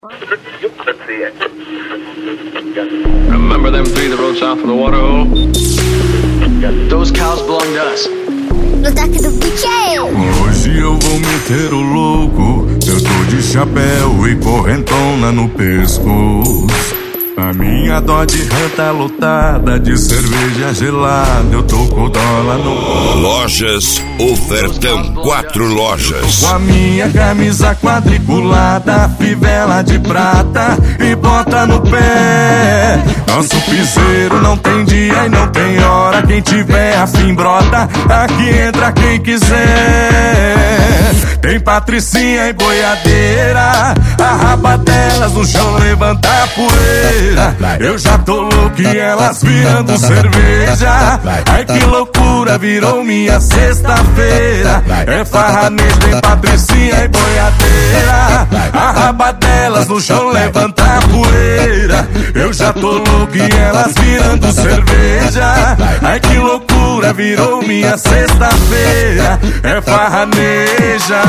Remember them three that rode south from the water hole? Those cows belong to us. No taco do bicheiro. Hoje eu vou meter o louco. Eu tô de chapéu e correntona no pescoço. A minha Dodge Ram tá lotada de cerveja gelada. Eu tô com dólar no... Lojas Ofertão, 4 lojas. Com a minha camisa quadriculada, fivela de prata e bota no pé. Nosso piseiro não tem dia e não tem hora. Quem tiver afim brota, aqui entra quem quiser. Tem patricinha e boiadeira, a raba delas no chão levanta a poeira. Eu já tô louco e elas virando cerveja. Ai que loucura, virou minha sexta-feira. É farranejo, tem patricinha e boiadeira, a raba delas no chão levanta a poeira. Eu já tô louco e elas virando cerveja. Ai que loucura, virou minha sexta-feira. É farraneja.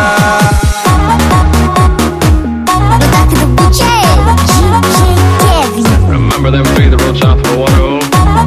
Remember them three that rode south from the water hole?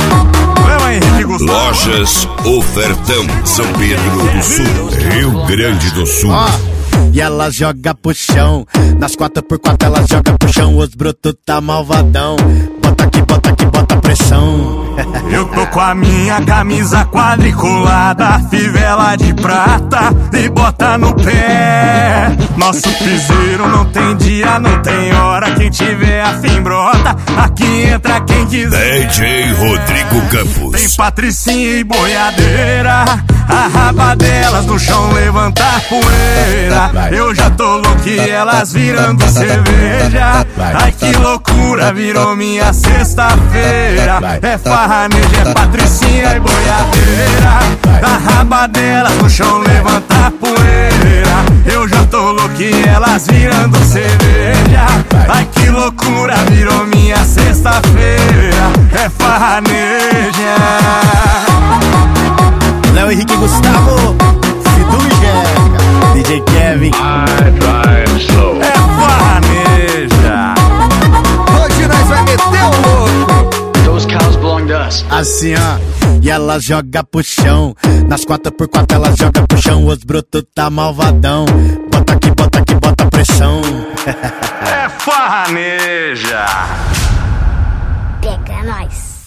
Lojas Ofertão, São Pedro do Sul, Rio Grande do Sul. E ela joga pro chão, nas 4x4 ela joga pro chão. Os brutos tá malvadão, bota aqui, bota pressão. Eu tô com a minha camisa quadriculada, fivela de prata e bota no pé. Nosso piseiro não tem dia, não tem hora. Quem tiver afim brota, aqui entra quem quiser. DJ Rodrigo Campos. Tem patricinha e boiadeira, a raba delas no chão levanta a poeira. Eu já tô louco e elas virando cerveja. Ai que loucura, virou minha sexta-feira. É farraneja, é patricinha e boiadeira, a raba delas no chão levanta a poeira. Eu já tô louco e elas virando cerveja. Ai que loucura, virou minha sexta-feira. É farraneja. Léo Henrique Gustavo, Fidu e Jeca, DJ Kevin. I drive slow. É farraneja. Hoje nós vai meter o louco. Those cows belong to us. Assim ó, e ela joga pro chão, nas 4x4 ela joga pro chão. Os brutos tá malvadão, bota aqui, bota pressão. É farraneja. Pega nós.